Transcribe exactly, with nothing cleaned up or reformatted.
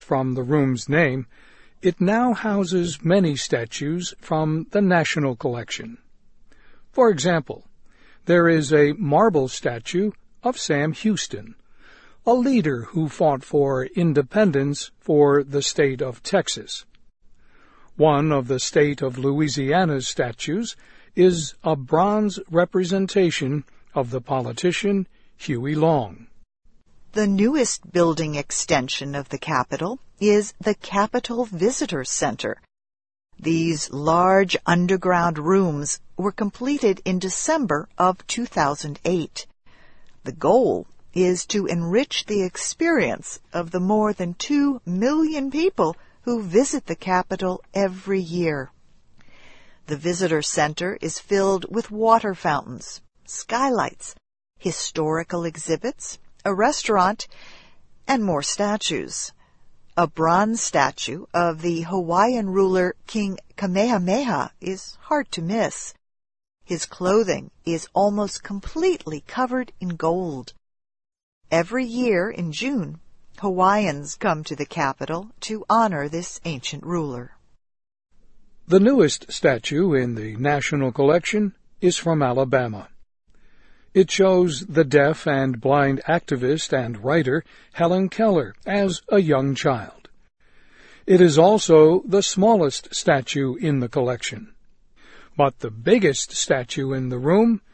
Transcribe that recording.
from the room's name, it now houses many statues from the National Collection. For example, there is a marble statue of Sam Houston, a leader who fought for independence for the state of Texas. One of the state of Louisiana's statues is a bronze representation of the politician Huey Long. The newest building extension of the Capitol is the Capitol Visitor Center. These large underground rooms were completed in December of two thousand eight. The goal is to enrich the experience of the more than two million people who visit the Capitol every year. The Visitor Center is filled with water fountains, skylights, historical exhibits, a restaurant, and more statues. A bronze statue of the Hawaiian ruler King Kamehameha is hard to miss. His clothing is almost completely covered in gold. Every year in June, Hawaiians come to the Capitol to honor this ancient ruler. The newest statue in the National Collection is from Alabama. It shows the deaf and blind activist and writer Helen Keller as a young child. It is also the smallest statue in the collection. But the biggest statue in the room